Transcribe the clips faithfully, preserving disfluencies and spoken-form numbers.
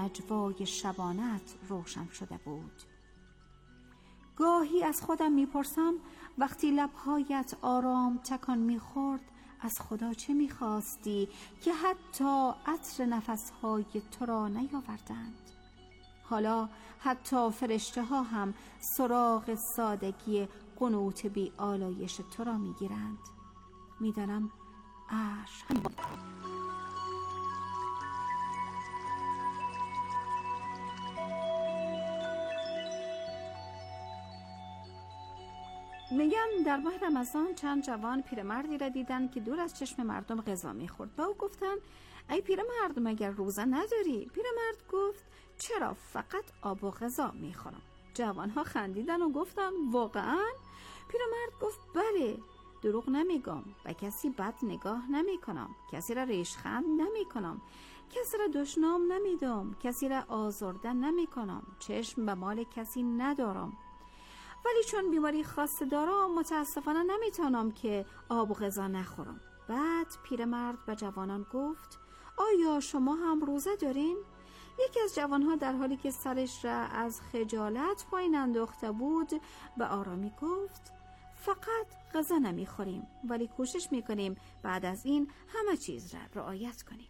نجوای شبانت روشن شده بود. گاهی از خودم میپرسم وقتی لبهایت آرام تکان میخورد از خدا چه میخواستی که حتی عطر نفسهای تو را نیاوردند؟ حالا حتی فرشته ها هم سراغ سادگی قنوت بی آلایش تو را میگیرند. میدانم عرش هم میگم در ماه رمضان چند جوان پیرمردی را دیدن که دور از چشم مردم غذا میخورد. با او گفتن ای پیرمرد مگر روزه نداری؟ پیرمرد گفت چرا، فقط آب و غذا میخورم. جوانها خندیدن و گفتن واقعا؟ پیرمرد گفت بله، دروغ نمیگم، به کسی بد نگاه نمیکنم، کسی را ریشخند نمیکنم، کسی را دشنام نمیدم، کسی را آزرده نمیکنم، چشم به مال کسی ندارم. ولی چون بیماری خاص دارم متاسفانه نمیتونم که آب و غذا نخورم. بعد پیرمرد به جوانان گفت آیا شما هم روزه دارین؟ یکی از جوانها در حالی که سرش را از خجالت پایین انداخته بود به آرامی گفت فقط غذا نمیخوریم، ولی کوشش میکنیم بعد از این همه چیز را رعایت کنیم.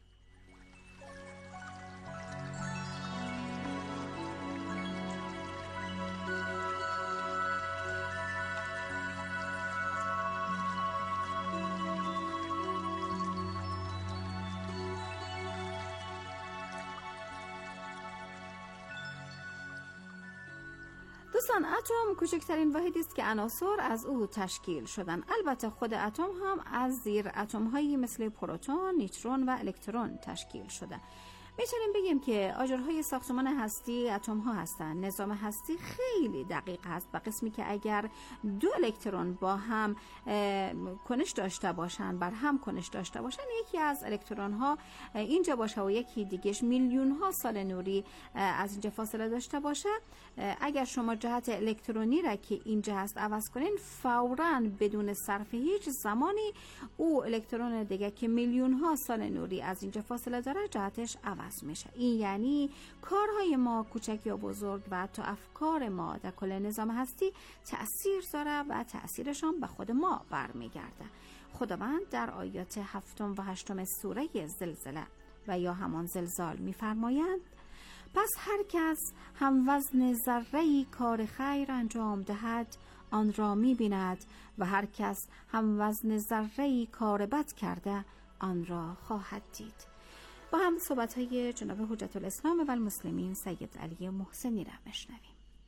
دوستان، اتم کوچکترین واحدی است که عناصر از او تشکیل شدن. البته خود اتم هم از زیر اتم هایی مثل پروتون، نیوترون و الکترون تشکیل شده. میتونیم بگیم که آجرهای ساختمان هستی اتم ها هستند. نظام هستی خیلی دقیق هست و قسمی که اگر دو الکترون با هم کنش داشته باشن، بر هم کنش داشته باشن، یکی از الکترون ها اینجا باشه و یکی دیگهش میلیون ها سال نوری از اینجا فاصله داشته باشه، اگر شما جهت الکترونی را که اینجا هست عوض کنین، فوراً بدون صرف هیچ زمانی او الکترون دیگه که میلیون ها سال نوری از اینجا فاصله داره جهتش عوض میشه. این یعنی کارهای ما کوچک یا بزرگ و حتی افکار ما در کل نظام هستی تأثیر داره و تأثیرشان به خود ما برمیگرده. خداوند در آیات هفتم و هشتم سوره زلزله و یا همان زلزال میفرمایند پس هر کس هم وزن ذره‌ای کار خیر انجام دهد آن را می‌بیند و هر کس هم وزن ذره‌ای کار بد کرده آن را خواهد دید. با هم صحبت‌های جناب حجت الاسلام و المسلمین سید علی محسنی را بشنویم.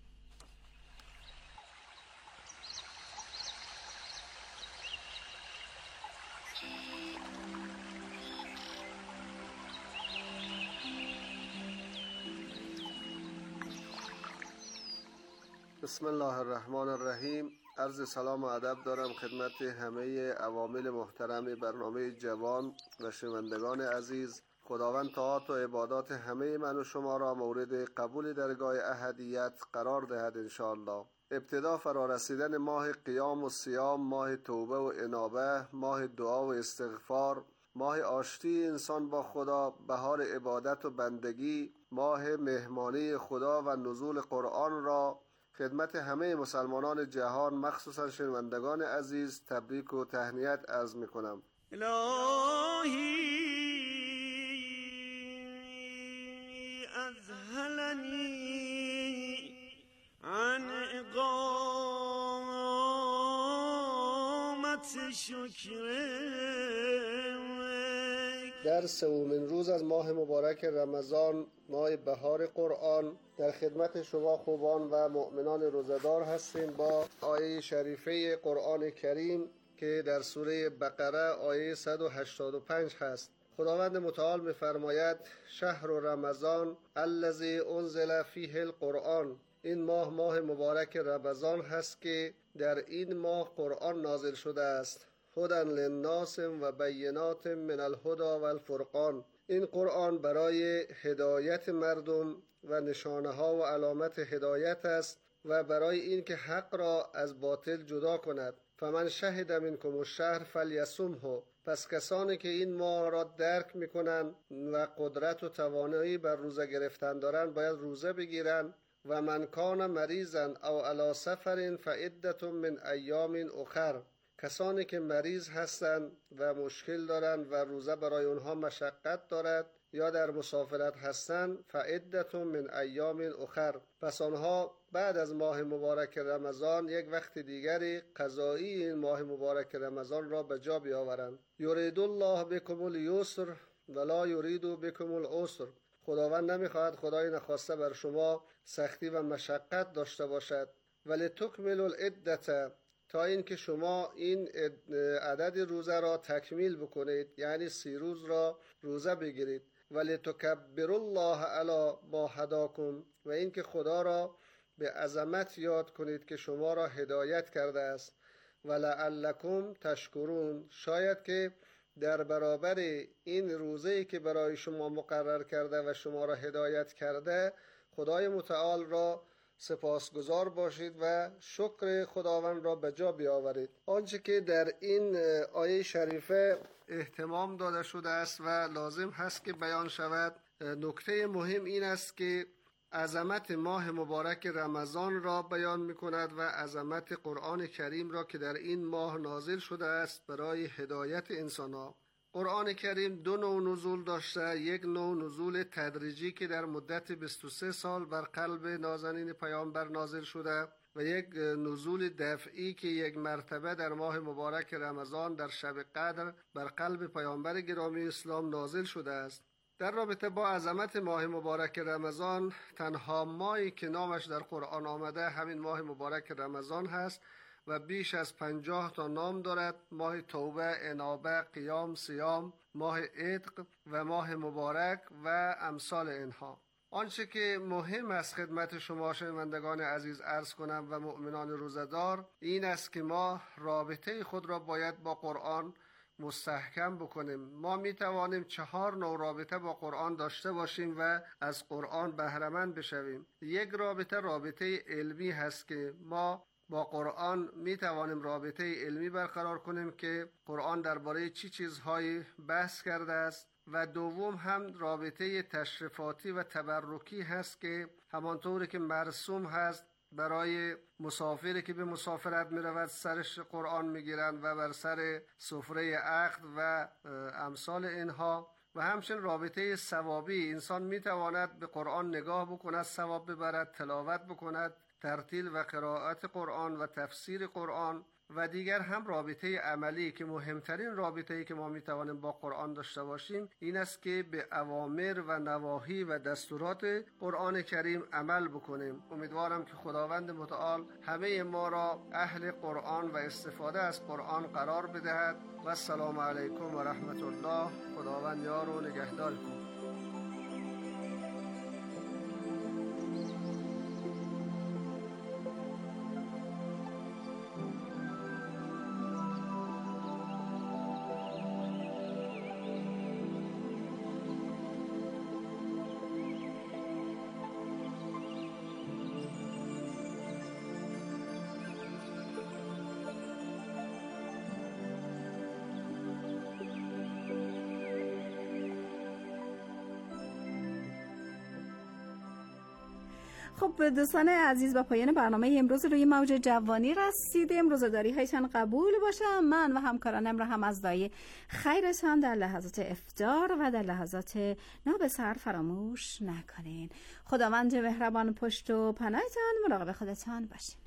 بسم الله الرحمن الرحیم. عرض سلام و ادب دارم خدمت همه عوامل محترم برنامه جوان و شنوندگان عزیز. خداوند طاعات و عبادات همه من و شما را مورد قبول درگاه احدیت قرار دهد انشاءالله. ابتدا فرارسیدن ماه قیام و صیام، ماه توبه و انابه، ماه دعا و استغفار، ماه آشتی انسان با خدا، بهار عبادت و بندگی، ماه مهمانی خدا و نزول قرآن را خدمت همه مسلمانان جهان مخصوصا شنوندگان عزیز تبریک و تهنیت عرض میکنم. الهی اذهلنی عن اقامت شکرک. در سومین روز از ماه مبارک رمضان، ماه بهار قرآن، در خدمت شما خوبان و مؤمنان روزدار هستیم با آیه شریفه قرآن کریم که در سوره بقره آیه صد و هشتاد و پنج هست. خداوند متعال می‌فرماید شهر رمضان الذی انزل فیه القرآن. این ماه ماه مبارک رمضان هست که در این ماه قرآن نازل شده است. هدی للناس و بینات من الهدی و الفرقان. این قرآن برای هدایت مردم و نشانه ها و علامت هدایت است و برای این که حق را از باطل جدا کند. فمن شهد منکم الشهر فلیصمه. پس کسانی که این ماه را درک میکنن و قدرت و توانایی بر روزه گرفتن دارن باید روزه بگیرن. و من کان مریضا او علی سفر فعدة من ایام اخر. کسانی که مریض هستند و مشکل دارند و روزه برای اونها مشقت دارد یا در مسافرت هستند، فعدة من ایام اخر، پس آنها بعد از ماه مبارک رمضان یک وقت دیگری قضایی این ماه مبارک رمضان را به جا بیاورند. یرید الله بکم الیسر ولا یرید بکم العسر. خداوند نمیخواهد، خدای نخواسته بر شما سختی و مشقت داشته باشد. ولی تکمل العدة، تا اینکه شما این عدد روزه را تکمیل بکنید، یعنی سی روز را روزه بگیرید. ولی تکبر الله علی ما هداکم، و اینکه خدا را به عظمت یاد کنید که شما را هدایت کرده است. ولعلکم تشکرون، شاید که در برابر این روزه‌ای که برای شما مقرر کرده و شما را هدایت کرده، خدای متعال را سپاسگزار باشید و شکر خداوند را به جا بیاورید. آنچه که در این آیه شریفه اهتمام داده شده است و لازم هست که بیان شود، نکته مهم این است که عظمت ماه مبارک رمضان را بیان می کند و عظمت قرآن کریم را که در این ماه نازل شده است برای هدایت انسان ها. قرآن کریم دو نوع نزول داشته، یک نوع نزول تدریجی که در مدت بیست و سه سال بر قلب نازنین پیامبر نازل شده و یک نزول دفعی که یک مرتبه در ماه مبارک رمضان در شب قدر بر قلب پیامبر گرامی اسلام نازل شده است. در رابطه با عظمت ماه مبارک رمضان، تنها ماهی که نامش در قرآن آمده همین ماه مبارک رمضان هست و بیش از پنجاه تا نام دارد: ماه توبه، انابه، قیام، صیام، ماه عتق و ماه مبارک و امثال اینها. آنچه که مهم است خدمت شما شنوندگان عزیز عرض کنم و مؤمنان روزه‌دار این است که ما رابطه خود را باید با قرآن مستحکم بکنیم. ما می توانیم چهار نوع رابطه با قرآن داشته باشیم و از قرآن بهره‌مند بشویم. یک رابطه رابطه علمی هست که ما با قرآن می توانیم رابطه علمی برقرار کنیم که قرآن درباره چی چیزهایی بحث کرده است، و دوم هم رابطه تشریفاتی و تبرکی هست که همانطوری که مرسوم هست برای مسافری که به مسافرت می رود سرش قرآن می گیرند و بر سر سفره عقد و امثال اینها. و همچنین رابطه ثوابی، انسان می تواند به قرآن نگاه بکند، ثواب ببرد، تلاوت بکند، ترتیل و قرائت قرآن و تفسیر قرآن. و دیگر هم رابطه عملی که مهمترین رابطه‌ای که ما میتوانیم با قرآن داشته باشیم این است که به اوامر و نواهی و دستورات قرآن کریم عمل بکنیم. امیدوارم که خداوند متعال همه ما را اهل قرآن و استفاده از قرآن قرار بدهد. و السلام علیکم و رحمت الله. خداوند یار و نگهدار کن. خب دوستان عزیز، با پایان برنامه امروز روی موج جوانی رسیدیم. روزداری هایتان قبول باشه. من و همکارانم را هم از دعای خیرتان در لحظات افطار و در لحظات نابسر فراموش نکنین. خداوند مهربان پشت و پناهتان، مراقب خودتان باشین.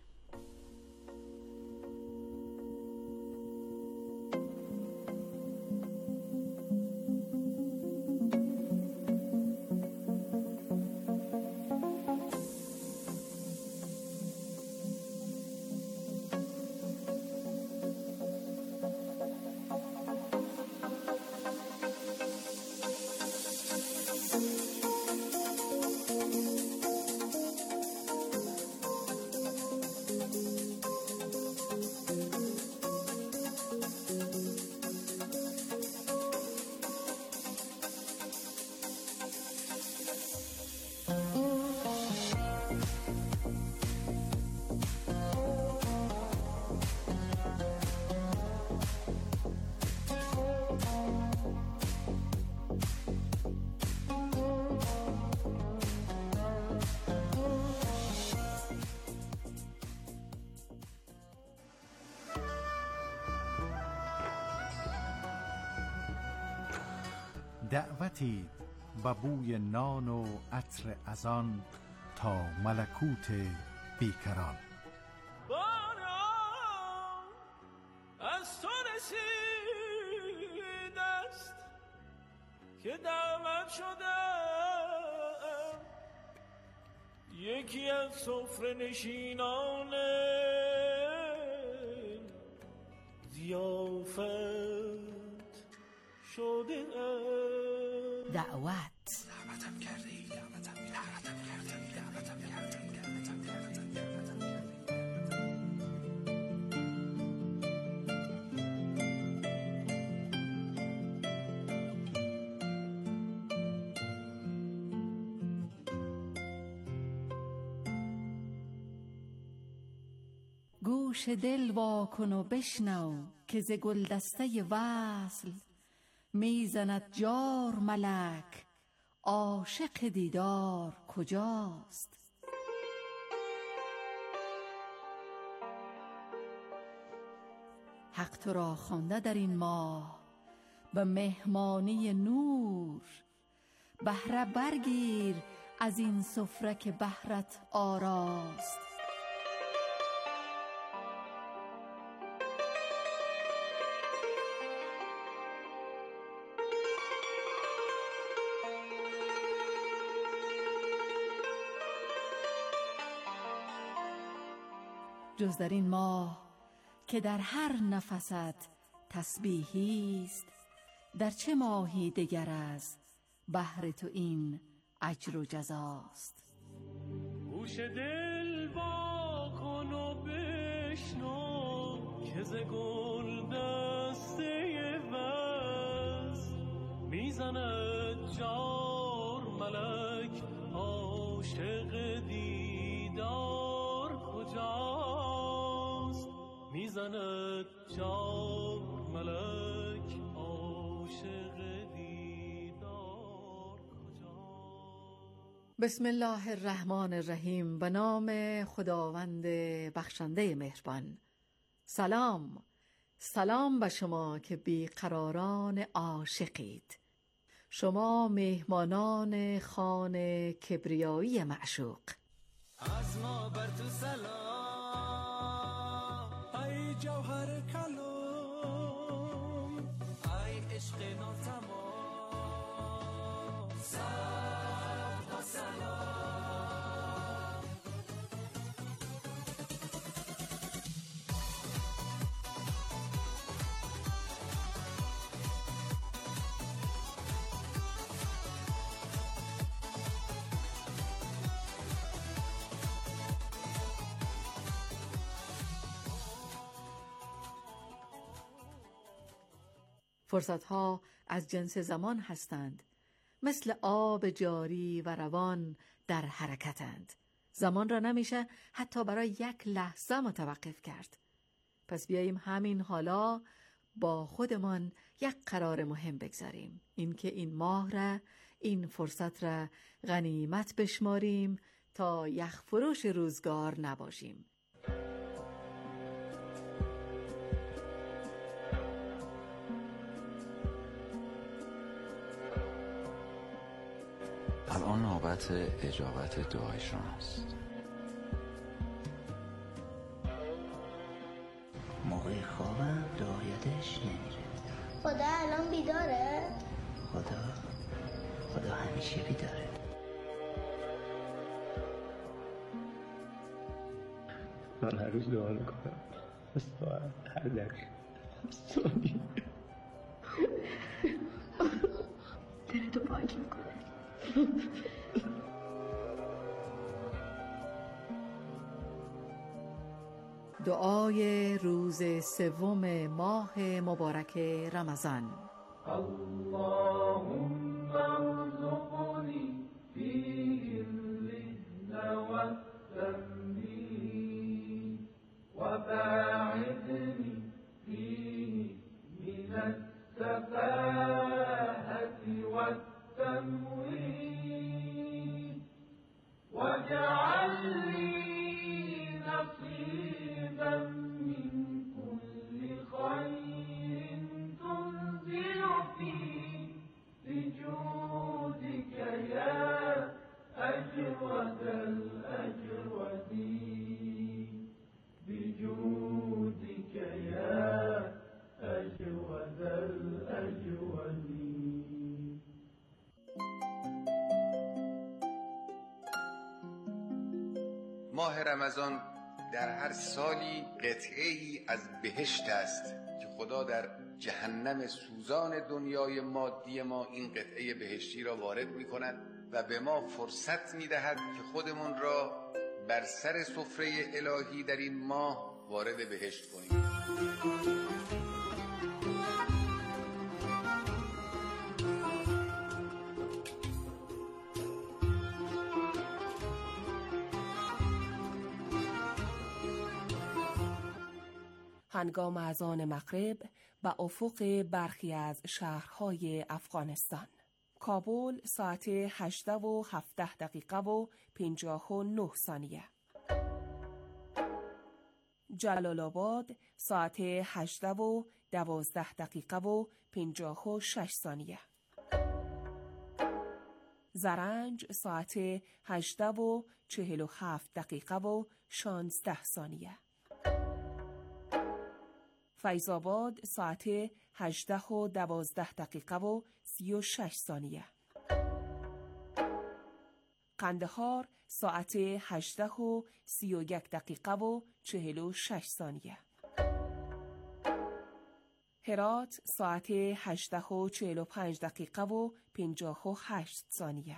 دعوتی به بوی نان و عطر ازان تا ملکوت بیکران. باران از تو رسید است که دعوت شدم، یکی از سفره نشینان ضیافت شده دعوت. دعوتم کردی، دعوتم دعوتم کردی، دعوتم کردی، دعوتم کردی، دعوتم گوش دل واکن و بشنو که ز گلدسته وصل میزند جار ملک، عاشق دیدار کجاست؟ حق تو را خوانده در این ماه به مهمانی نور، بهره برگیر از این سفره که بهرت آراست. جز در این ماه که در هر نفست تسبیحی است، در چه ماهی دگر از بهر تو این اجر و جزاست؟ گوش دل واکن و بشنو که ز گلدسته وصل میزند جار ملک، عاشق دیدار کجاست؟ میزند جار ملک، عاشق دیدار کجاست؟ بسم الله الرحمن الرحیم. به نام خداوند بخشنده مهربان. سلام سلام به شما که بیقراران عاشقید، شما مهمانان خان کبریایی معشوق. از ما بر تو سلام ای جوهر کلام، ای عشق ناتمام، صد و سلام. فرصتها از جنس زمان هستند، مثل آب جاری و روان در حرکتند. زمان را نمیشه حتی برای یک لحظه متوقف کرد. پس بیاییم همین حالا با خودمان یک قرار مهم بگذاریم، اینکه این ماه را، این فرصت را غنیمت بشماریم تا یخ فروش روزگار نباشیم. الان نوبت اجابت دعای شماست. موقع خوابم دعایتش نمیره. خدا الان بیداره؟ خدا خدا همیشه بیداره. من هر روز دعا میکنم، از ساعت هر دقیقه ثانیه دلتو پاک میکنه. دعای روز سوم ماه مبارک رمضان. اللهم ارزقني فيه الرزق والتمرين وباعدني فيه من السفاهة والتموين واجعل لي نصيبا من كل خير تنزل فيه رجوع ماه رمضان در هر سالی قطعه‌ای از بهشت است که خدا در جهنم سوزان دنیای مادی ما این قطعه بهشتی را وارد می‌کند و به ما فرصت می‌دهد که خودمون را بر سر سفره الهی در این ماه وارد بهشت کنیم. هنگام اذان مغرب و افق برخی از شهرهای افغانستان. کابل ساعت هجده و هفده دقیقه و پنجاه و نه ثانیه. جلال آباد ساعت هجده و دوازده دقیقه و پنجاه و شش ثانیه. زرنج ساعت هجده و چهل و هفت دقیقه و شانزده ثانیه. فیض‌آباد ساعت هجده و دوازده دقیقه و سی و شش ثانیه. قندهار ساعت هجده و سی و یک دقیقه و چهل و شش ثانیه. هرات ساعت هجده و چهل و پنج دقیقه و پنجاه و هشت ثانیه.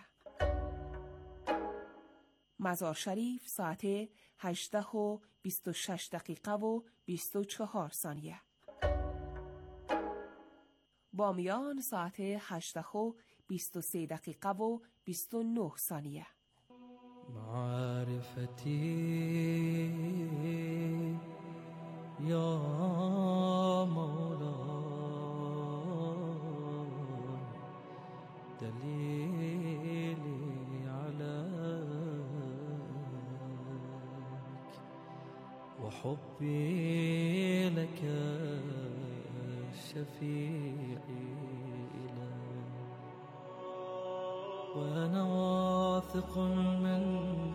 مزار شریف ساعت هجده و بیست و شش دقیقه و بیست و چهار ثانیه. بامیان ساعت هجده و بیست و سه دقیقه و بیست و نه ثانیه. معرفتی یا مولا دلیلی علیک و حبی لک شفیعی وأنا واثق من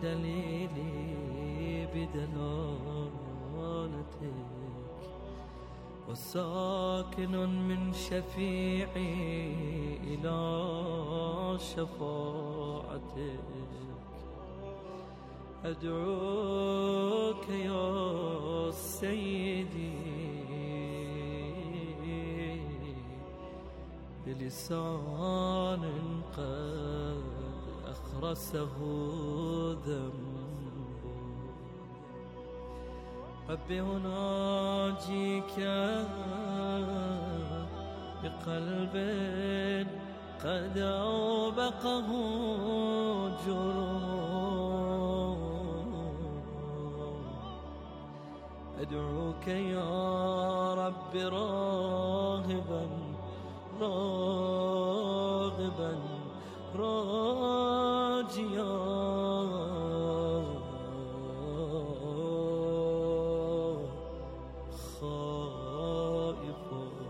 دليلي بدلالتك وساكن من شفيعي إلى شفاعتك أدعوك يا سيدي بلسان قد أخرسه ذنب ربي أناجيك بقلب قد أوبقه جروح أدعوك يا رب راغبا راغبا راجيا خائفا.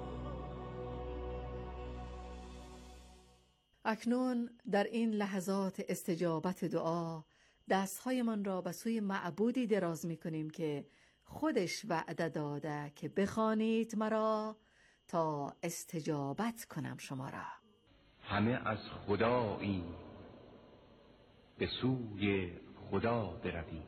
اکنون در این لحظات استجابت دعا دستهایمان را به سوی معبودی دراز می کنیم که خودش وعده داده که بخوانید مرا تا استجابت کنم شما را. همه از خدایی به سوی خدا برویم.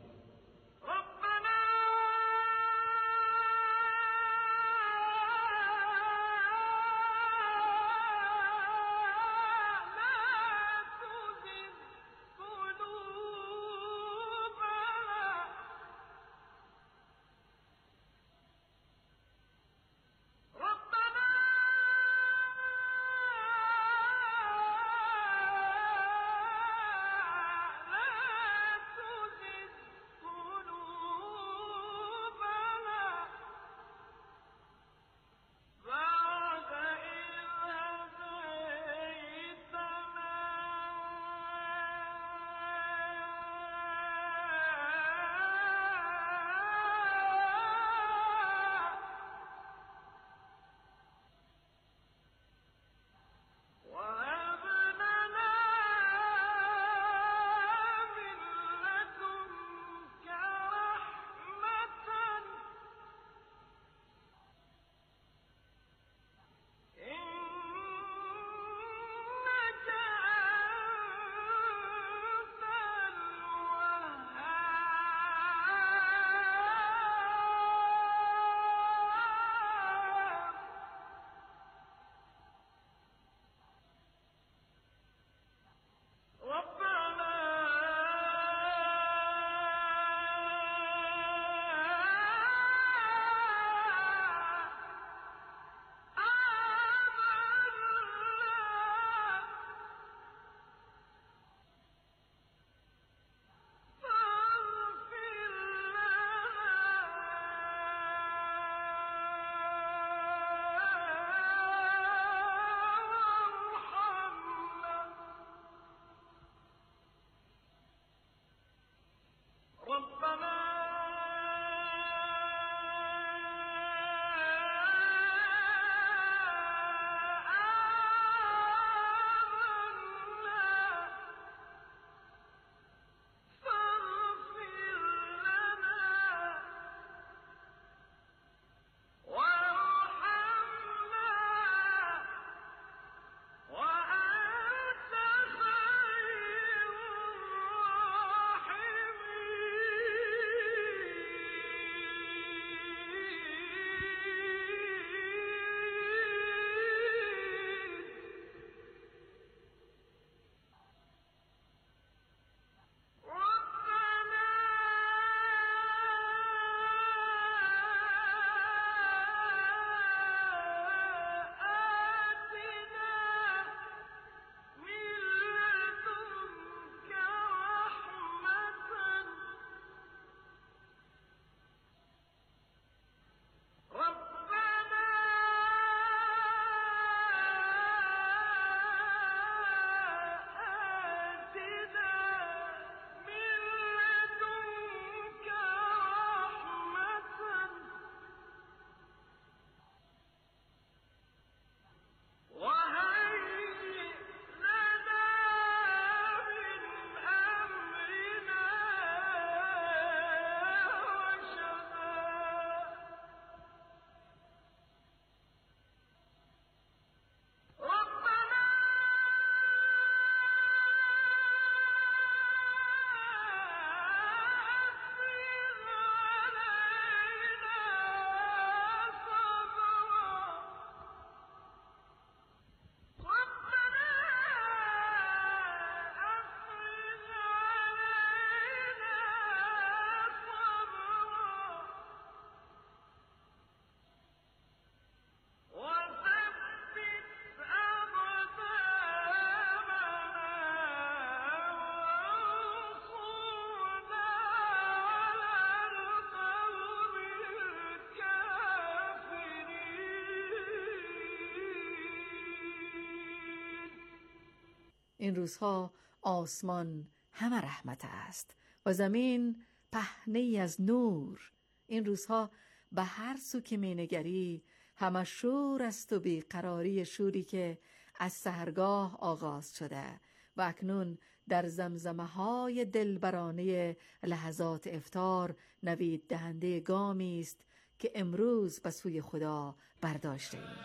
این روزها آسمان همه رحمت است و زمین پهنه‌ای از نور. این روزها به هر سو که می‌نگری همه شور است و بیقراری، شوری که از سحرگاه آغاز شده و اکنون در زمزمه های دلبرانه لحظات افطار نوید دهنده گامی است که امروز به سوی خدا برداشته ایم.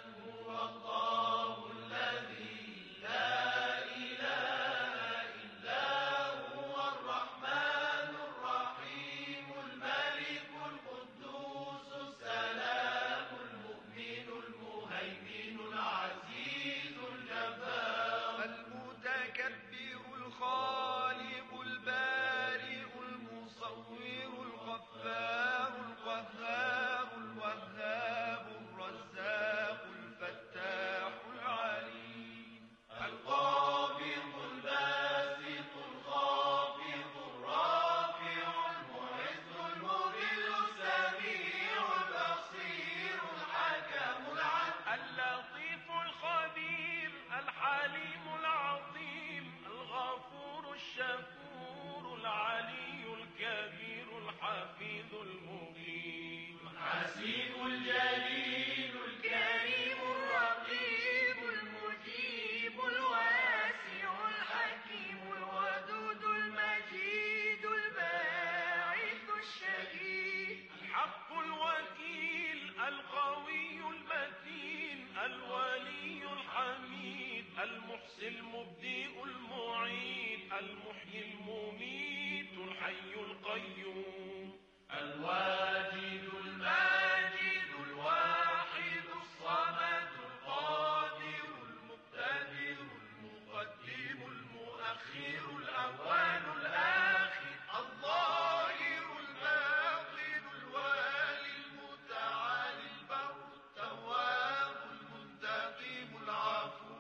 المبدئ المعيد المحيي المميت الحي القيوم الواجد الماجد الواحد الصمد القادر المقتدر المقدم المؤخر الأول الآخر الظاهر الباطن الوالي المتعالي البر التواب المنتقم العفو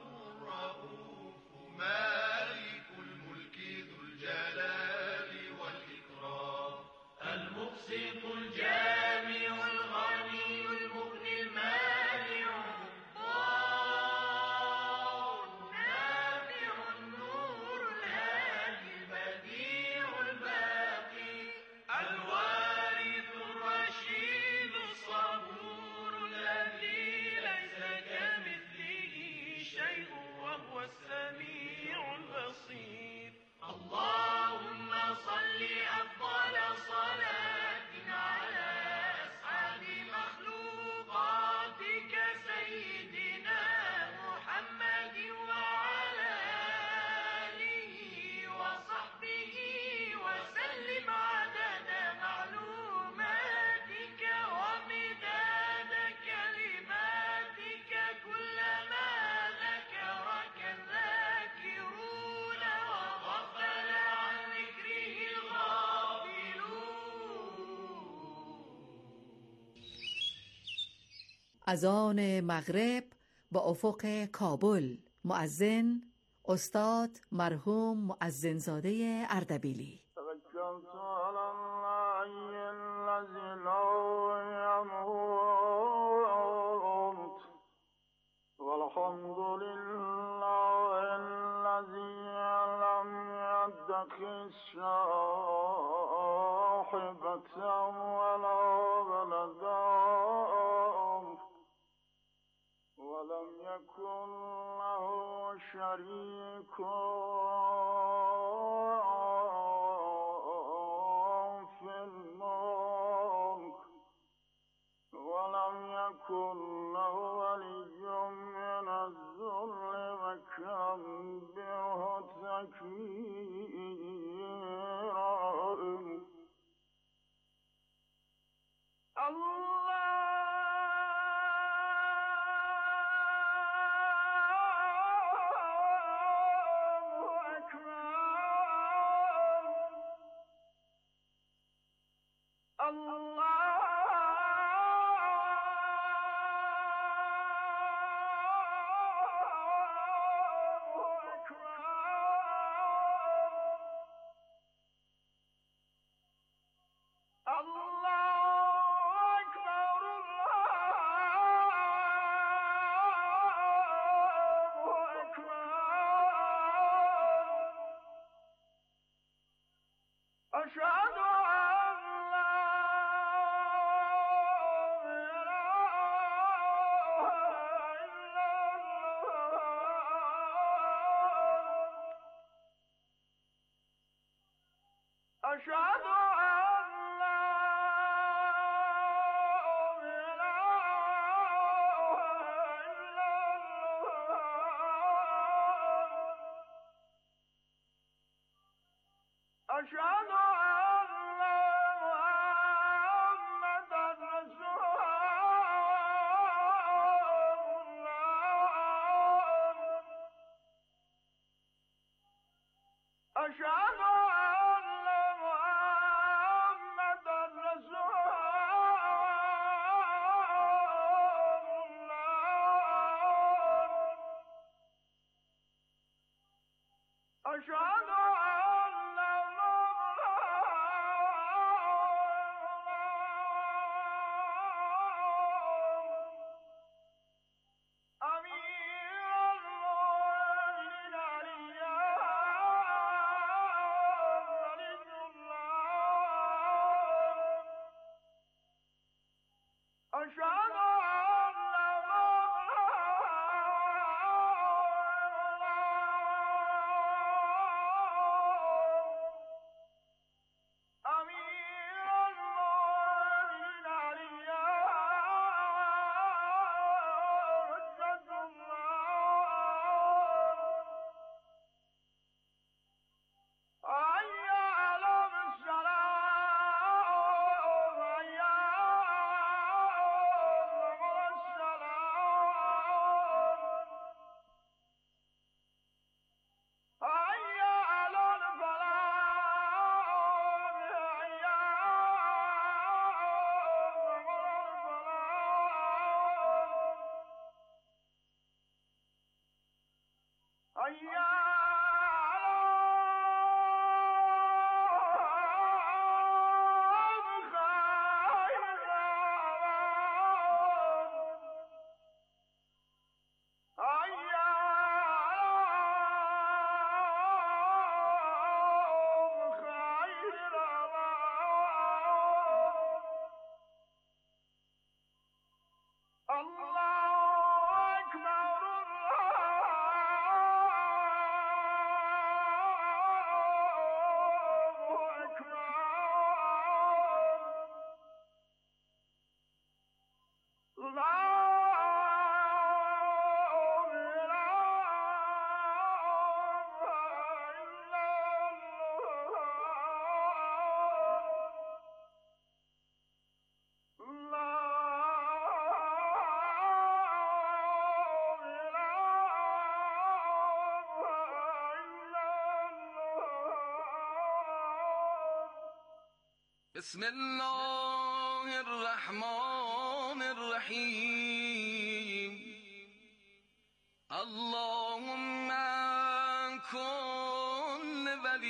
مالك الملك ذو الجلال والإكرام المقسط الجامع الغني المغني المانع الضار النافع النور الهادي البديع الباقي الوارث الرشيد الصبور الذي ليس كمثله شيء وهو السميع البصير. اللهم صل أفضل صلاة على أسعد مخلوقاتك سيدنا محمد وعلى آله وصحبه وسلم عدد معلوماتك ومداد كلماتك كلما ذكرك الذاكرون وغفل عن ذكره الغافلون. اذان مغرب با افق کابل. مؤذن استاد مرحوم مؤذنزاده اردبیلی. توکلت علی الله الذی لا یموت والحمد لله الذی لم يتخذ صاحبة ولا ولدا ولم يكن له شريك في الملك ولم يكن له ولي من الذل وكبره تكبيرا. أشهد أن لا إله إلا الله أشهد أن لا أشهد أن محمدًا رسول الله أشهد أن محمدًا رسول الله أشهد أشهد بسم الله الرحمن الرحیم اللهم كن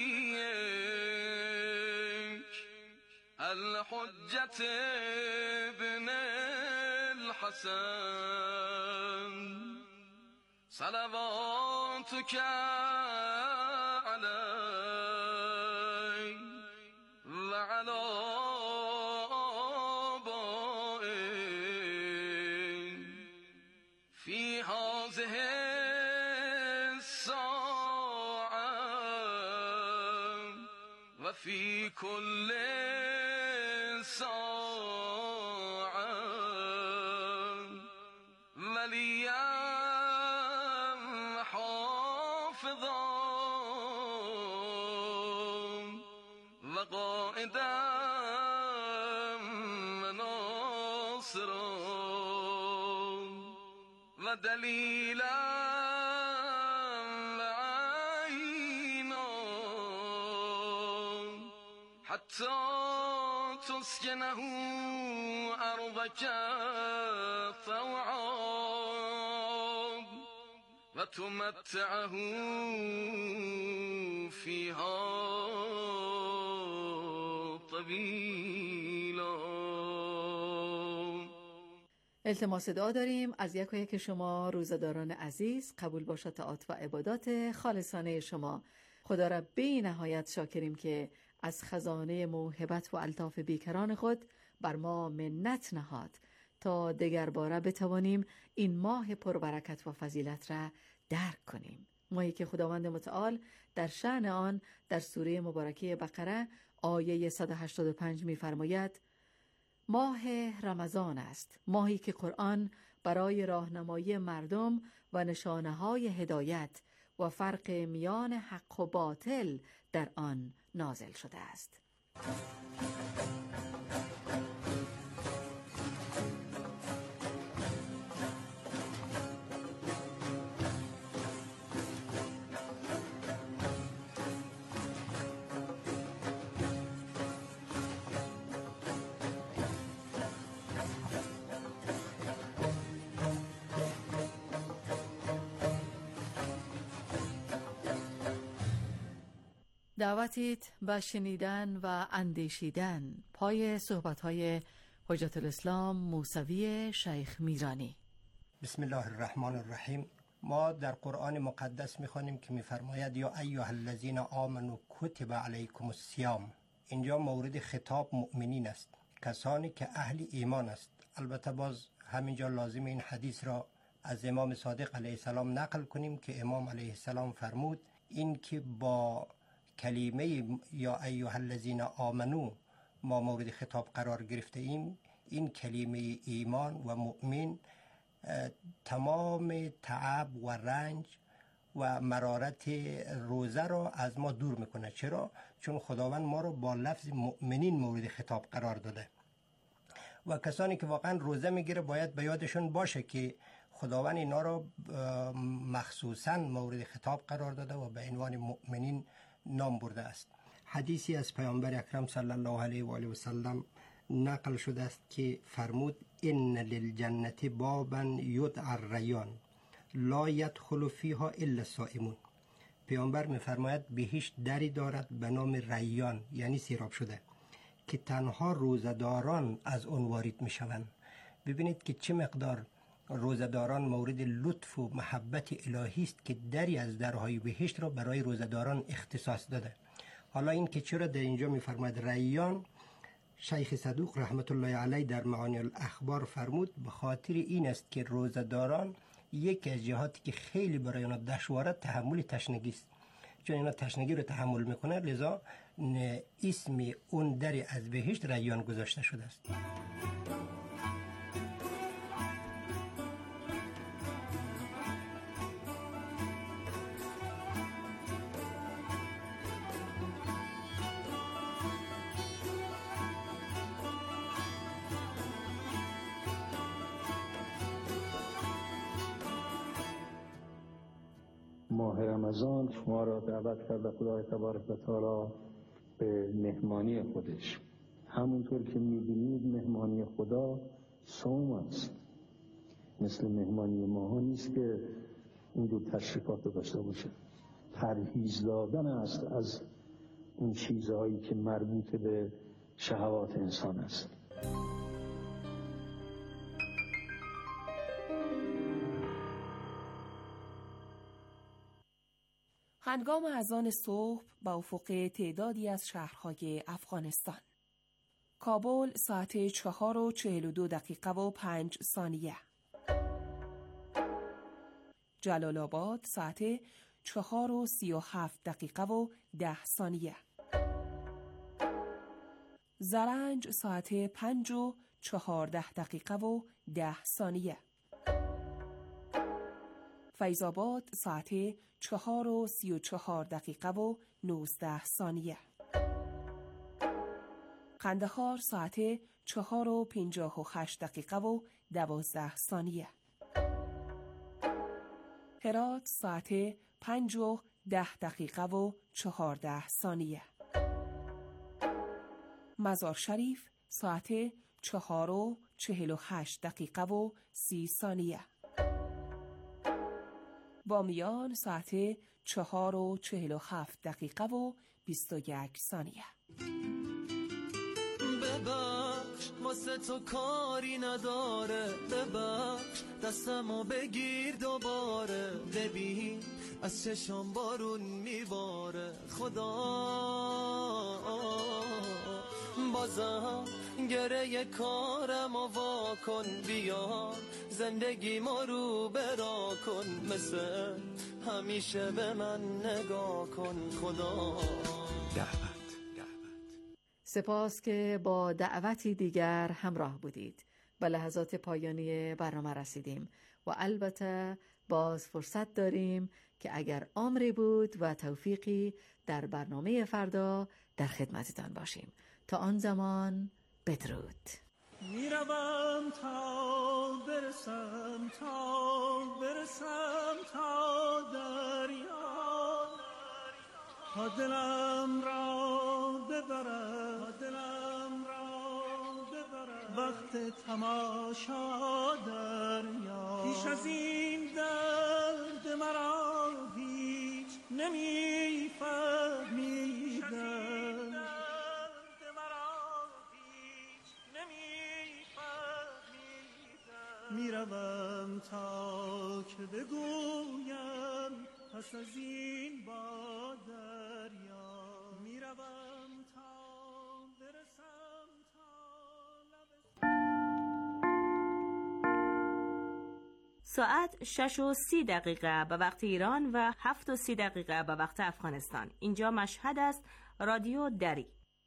لوليك الحجة ابن الحسن صلواتك عليه وعلى آبائه في هذه الساعة وفي كل ساعة وليا حافظا وقائدا وناصرا ودليلا وعينا حتى تسكنه أرضك طوعا وتمتعه فيها طويلا. التماس دعا داریم از یک و یک شما روزداران عزیز. قبول باشد طاعات و عبادات خالصانه شما. خدا را بی نهایت شاکریم که از خزانه موهبت و الطاف بیکران خود بر ما منت نهاد تا دگر باره بتوانیم این ماه پربرکت و فضیلت را درک کنیم. ماهی که خداوند متعال در شأن آن در سوره مبارکه بقره آیه صد و هشتاد و پنج می‌فرماید: ماه رمضان است، ماهی که قرآن برای راهنمایی مردم و نشانه‌های هدایت و فرق میان حق و باطل در آن نازل شده است. دعوتیت به شنیدن و اندیشیدن پای صحبت‌های حجت الاسلام موسوی شیخ میرانی. بسم الله الرحمن الرحیم. ما در قرآن مقدس می‌خوانیم که می‌فرماید یا ایها الذین آمنوا کتب علیکم الصیام. اینجا مورد خطاب مؤمنین است، کسانی که اهل ایمان است. البته باز همینجا لازم این حدیث را از امام صادق علیه السلام نقل کنیم که امام علیه السلام فرمود این که با کلمه یا ایها الذین آمنو ما مورد خطاب قرار گرفته ایم، این کلمه ایمان و مؤمن تمام تعب و رنج و مرارت روزه را از ما دور میکنه. چرا؟ چون خداوند ما را با لفظ مؤمنین مورد خطاب قرار داده و کسانی که واقعا روزه میگیره باید به یادشون باشه که خداوند اینا را مخصوصا مورد خطاب قرار داده و به عنوان مؤمنین نام برده است. حدیثی از پیامبر اکرم صلی الله علیه و آله و سلم نقل شده است که فرمود ان للجنة بابا یدعى الریان لا يدخل فیها الا الصائمون. پیامبر میفرماید بهشت دری دارد به نام ریان، یعنی سیراب شده، که تنها روزداران از آن وارد میشوند. ببینید که چه مقدار روزداران مورد لطف و محبت الهی است که دری از درهای بهشت را برای روزداران اختصاص داده. حالا این که چرا در اینجا میفرماید ریان، شیخ صدوق رحمت الله علیه در معانی الاخبار فرمود به خاطر این است که روزداران یکی از جهاتی که خیلی برای آنها دشواره تحمل تشنگی است، چون اینا تشنگی رو تحمل میکنه، لذا اسم اون دری از بهشت ریان گذاشته شده است. ماه رمضان شما را دعوت کرده خدای تبارک و تعالی به مهمانی خودش. همونطور که می‌بینید مهمانی خدا صوم است، مثل مهمانی ماها نیست که این دو تشریفات داشته باشه. پرهیز دادن است از اون چیزهایی که مربوط به شهوات انسان است. هنگام اذان صبح با افق تعدادی از شهرهای افغانستان. کابل ساعت چهار و چهل و دو دقیقه و پنج ثانیه. جلال آباد ساعت چهار و سی و هفت دقیقه و ده ثانیه. زرنج ساعت پنج و چهارده دقیقه و ده ثانیه. فیض‌آباد ساعت چهار و سی و چهار دقیقه و نوزده ثانیه. قندهار ساعت چهار و پنجاه و هشت دقیقه و دوازده ثانیه. هرات ساعت پنج و ده دقیقه و چهارده ثانیه. مزار شریف ساعت چهار و چهل و هشت دقیقه و سی ثانیه. بامیان ساعت چهار و چهل و هفت دقیقه و بیست و یک ثانیه. ببخش واسه تو کاری نداره، ببخش دستمو بگیر دوباره، ببین از چشم بارون میباره. خدا بازم گره کارم و وا کن، بیا زندگی ما رو برا کن، مثل همیشه به من نگاه کن خدا. دعوت. سپاس که با دعوتی دیگر همراه بودید. به لحظات پایانی برنامه رسیدیم و البته باز فرصت داریم که اگر عمری بود و توفیقی در برنامه فردا در خدمتتان باشیم. تا آن زمان بدرود. میروم تا برسم تا برسم تا دریا، تا دلم را ببرد دلم را ببرد وقت تماشا دریا. پیش از این درد مرا هیچ نمی‌فهمیدم، میروم تا که بگویم پس از این با دریا، میروم تا برسم تا ساعت شش و سی دقیقه به وقت ایران و هفت و سی دقیقه به وقت افغانستان. اینجا مشهد است. رادیو دری.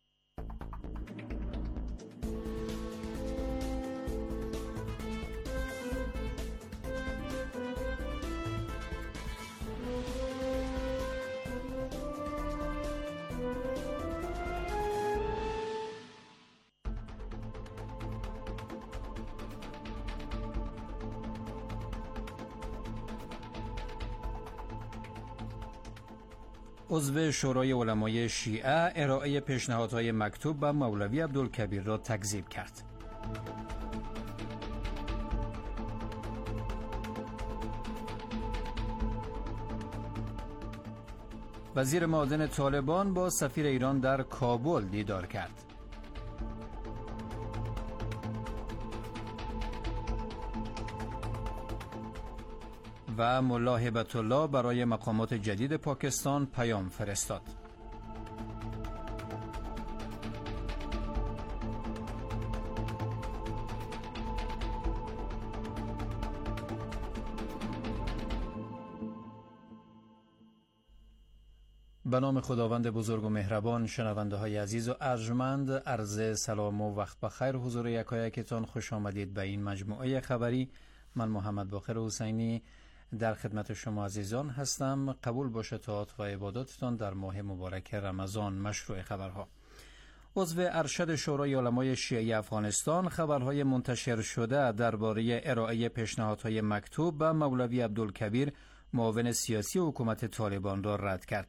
عضو شورای علمای شیعه ارائه پیشنهادهای مکتوب به مولوی عبدالکبیر را تکذیب کرد. وزیر معدن طالبان با سفیر ایران در کابل دیدار کرد. و ملا هبت الله برای مقامات جدید پاکستان پیام فرستاد. به نام خداوند بزرگ و مهربان. شنونده های عزیز و ارجمند، عرض سلام و وقت بخیر حضور یکایکتان. خوش آمدید به این مجموعه خبری. من محمد باقر حسینی در خدمت شما عزیزان هستم. قبول باشه طاعات و عباداتتان در ماه مبارک رمضان. مشروع خبرها. عضو ارشد شورای علمای شیعه افغانستان خبرهای منتشر شده درباره ارائه پیشنهادهای مکتوب به مولوی عبدالکبیر معاون سیاسی حکومت طالبان را رد کرد.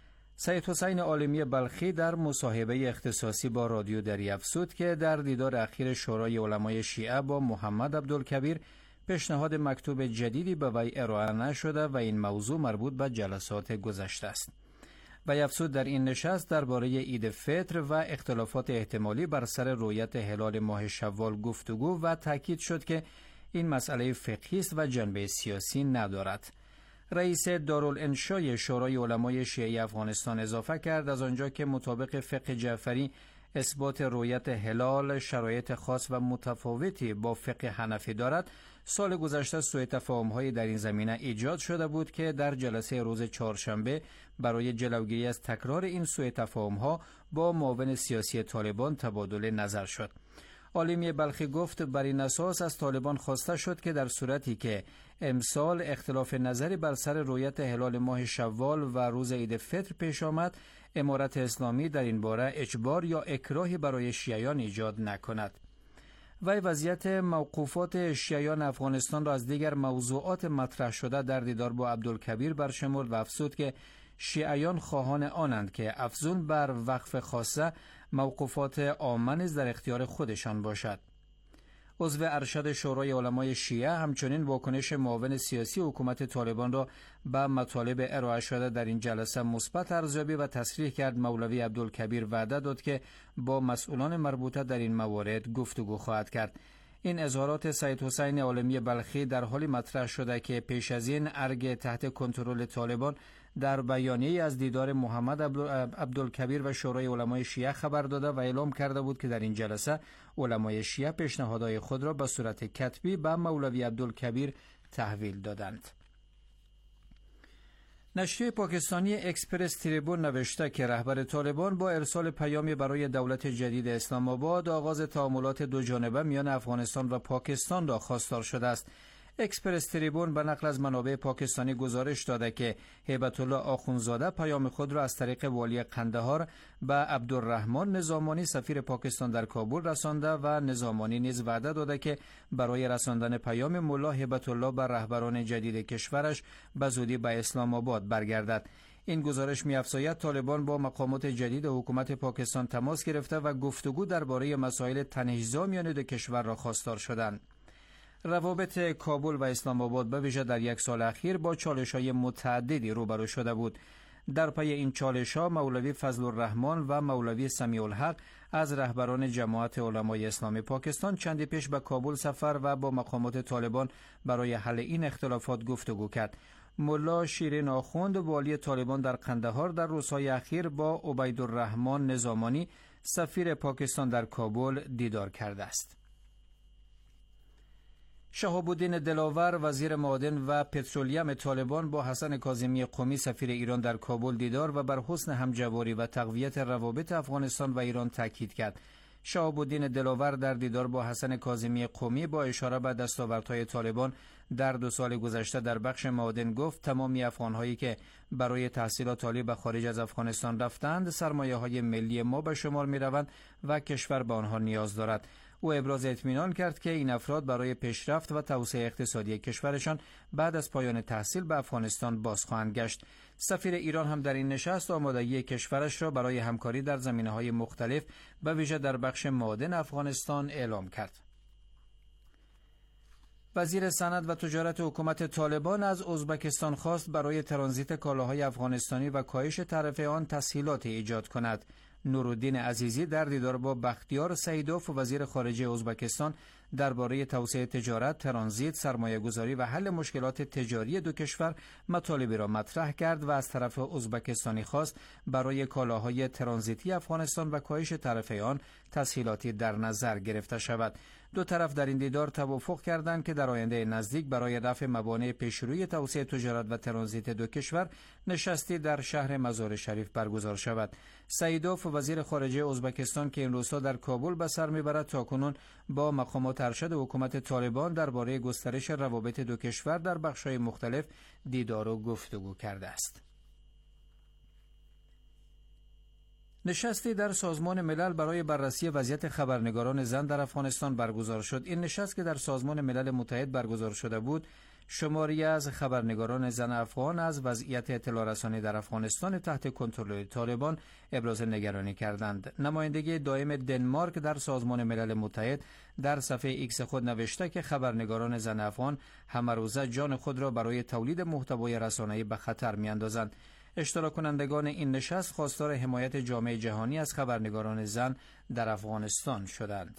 سید حسین عالمی بلخی در مصاحبه اختصاصی با رادیو دری افزود که در دیدار اخیر شورای علمای شیعه با محمد عبدالکبیر پیشنهاد مکتوب جدیدی به وی ارائه نشده و این موضوع مربوط به جلسات گذشته است. وی افزود در این نشست درباره عید فطر و اختلافات احتمالی بر سر رؤیت هلال ماه شوال گفتگو و تاکید شد که این مسئله فقهی است و جنبه سیاسی ندارد. رئیس دارالانشای شورای علمای شیعه افغانستان اضافه کرد از آنجا که مطابق فقه جعفری اثبات رؤیت هلال شرایط خاص و متفاوتی با فقه حنفی دارد، سال گذشته سوء تفاهم‌هایی در این زمینه ایجاد شده بود که در جلسه روز چهارشنبه برای جلوگیری از تکرار این سوء تفاهم‌ها با معاون سیاسی طالبان تبادل نظر شد. عالمی بلخی گفت بر این اساس از طالبان خواسته شد که در صورتی که امسال اختلاف نظری بر سر رؤیت هلال ماه شوال و روز عید فطر پیش آمد، امارت اسلامی در این باره اجبار یا اکراهی برای شیعیان ایجاد نکند. وی وضعیت موقوفات شیعیان افغانستان را از دیگر موضوعات مطرح شده در دیدار با عبدالکبیر برشمرد و افزود که شیعیان خواهان آنند که افزون بر وقف خاصه موقوفات عامه نیز در اختیار خودشان باشد. عضو ارشد شورای علمای شیعه همچنین واکنش معاون سیاسی حکومت طالبان را به مطالب ارائه شده در این جلسه مثبت ارزیابی و تصریح کرد. مولوی عبدالکبیر وعده داد که با مسئولان مربوطه در این موارد گفتگو خواهد کرد. این اظهارات سید حسین عالمی بلخی در حالی مطرح شده که پیش از این ارگ تحت کنترل طالبان در بیانیه از دیدار محمد عبدالکبیر و شورای علمای شیعه خبر داده و اعلام کرده بود که در این جلسه علمای شیعه پیشنهادهای خود را به صورت کتبی به مولوی عبدالکبیر تحویل دادند. نشریه پاکستانی اکسپرس تریبون نوشته که رهبر طالبان با ارسال پیامی برای دولت جدید اسلام آباد آغاز تعاملات دو جانبه میان افغانستان و پاکستان را خواستار شده است. اکسپرس تریبون به نقل از منابع پاکستانی گزارش داده که هیبت الله آخوندزاده پیام خود را از طریق والی قندهار به عبدالرحمن نظامانی سفیر پاکستان در کابل رسانده و نظامانی نیز وعده داده که برای رساندن پیام ملا هیبت الله به رهبران جدید کشورش به زودی به اسلام آباد برگردد. این گزارش می‌افزاید طالبان با مقامات جدید حکومت پاکستان تماس گرفته و گفتگو درباره مسائل تنش‌زا میان دو کشور را خواستار شدند. روابط کابل و اسلام آباد به ویژه در یک سال اخیر با چالش‌های متعددی روبرو شده بود. در پی این چالش‌ها مولوی فضل الرحمن و مولوی سمیع الحق از رهبران جماعت علمای اسلامی پاکستان چندی پیش به کابل سفر و با مقامات طالبان برای حل این اختلافات گفتگو کرد. ملا شیرین آخوند والی طالبان در قندهار در روزهای اخیر با عبیدالرحمن نظامانی سفیر پاکستان در کابل دیدار کرده است. شهاب الدین دلاور وزیر معادن و پترولیم طالبان با حسن کاظمی قمی سفیر ایران در کابل دیدار و بر حسن همجواری و تقویت روابط افغانستان و ایران تاکید کرد. شهاب الدین دلاور در دیدار با حسن کاظمی قمی با اشاره به دستاوردهای طالبان در دو سال گذشته در بخش معادن گفت تمامی افغانهایی که برای تحصیلات عالی به خارج از افغانستان رفتند سرمایه‌های ملی ما به شمار می‌روند و کشور به آنها نیاز دارد. او ابراز اطمینان کرد که این افراد برای پیشرفت و توسعه اقتصادی کشورشان بعد از پایان تحصیل به افغانستان باز خواهند گشت. سفیر ایران هم در این نشست آمادگی کشورش را برای همکاری در زمینه‌های مختلف به ویژه در بخش معادن افغانستان اعلام کرد. وزیر صنعت و تجارت حکومت طالبان از ازبکستان خواست برای ترانزیت کالاهای افغانستانی و کاهش تعرفه آن تسهیلات ایجاد کند. نورالدین عزیزی در دیدار با بختیار سیدوف وزیر خارجه ازبکستان درباره توسعه تجارت، ترانزیت، سرمایه‌گذاری و حل مشکلات تجاری دو کشور مطالبی را مطرح کرد و از طرف ازبکستانی خواست برای کالاهای ترانزیتی افغانستان و کاهش تعرفه آن تسهیلاتی در نظر گرفته شود. دو طرف در این دیدار توافق کردند که در آینده نزدیک برای رفع موانع پیشروی توسعه تجارت و ترانزیت دو کشور نشستی در شهر مزار شریف برگزار شود. سیدوف وزیر خارجه ازبکستان که این روزها در کابل به سر میبرد تاکنون با مقامات ارشد حکومت طالبان درباره گسترش روابط دو کشور در بخش‌های مختلف دیدار و گفتگو کرده است. نشستی در سازمان ملل برای بررسی وضعیت خبرنگاران زن در افغانستان برگزار شد. این نشست که در سازمان ملل متحد برگزار شده بود، شماری از خبرنگاران زن افغان از وضعیت اطلاع رسانی در افغانستان تحت کنترل طالبان ابراز نگرانی کردند. نمایندگی دائم دنمارک در سازمان ملل متحد در صفحه ایکس خود نوشته که خبرنگاران زن افغان همه روزه جان خود را برای تولید محتوای رسانه‌ای به خطر می‌اندازند. اشتراک کنندگان این نشست خواستار حمایت جامعه جهانی از خبرنگاران زن در افغانستان شدند.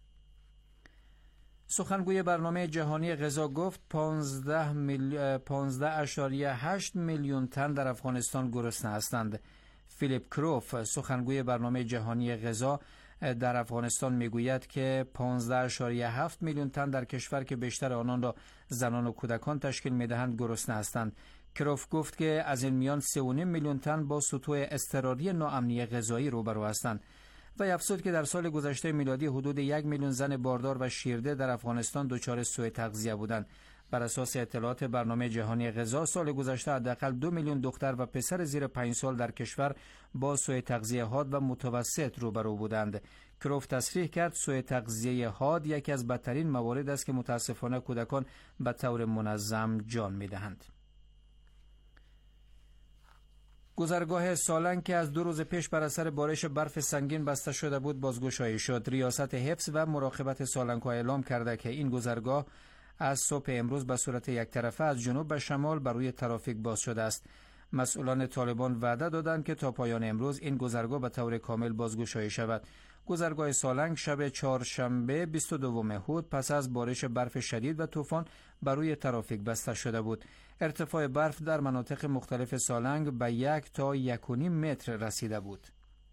سخنگوی برنامه جهانی غذا گفت پانزده اشاریه هشت میلیون تن در افغانستان گرسنه هستند. فیلیپ کروف سخنگوی برنامه جهانی غذا در افغانستان میگوید که پانزده اشاریه هفت میلیون تن در کشور که بیشتر آنان را زنان و کودکان تشکیل میدهند گرسنه هستند. کروف گفت که از این میان سه و نیم میلیون تن با سطوح اضطراری ناامنی غذایی روبرو هستند. و افزود که در سال گذشته میلادی حدود یک میلیون زن باردار و شیرده در افغانستان دچار سوء تغذیه بودند. بر اساس اطلاعات برنامه جهانی غذا سال گذشته حداقل دو میلیون دختر و پسر زیر پنج سال در کشور با سوء تغذیه حاد و متوسط روبرو بودند. کروف تصریح کرد سوء تغذیه حاد یکی از بدترین موارد است که متاسفانه کودکان به طور منظم جان میدهند. گذرگاه سالنگ که از دو روز پیش بر اثر بارش برف سنگین بسته شده بود بازگشایی شد. ریاست حفظ و مراقبت سالنگ‌ها اعلام کرده که این گذرگاه از صبح امروز به صورت یک طرفه از جنوب به شمال بر روی ترافیک باز شده است. مسئولان طالبان وعده دادند که تا پایان امروز این گذرگاه به طور کامل بازگشایی شود. گذرگاه سالنگ شب چهارشنبه بیست و دوم هود پس از بارش برف شدید و طوفان بر روی ترافیک بسته شده بود. ارتفاع برف در مناطق مختلف سالنگ به یک تا یک و نیم متر رسیده بود.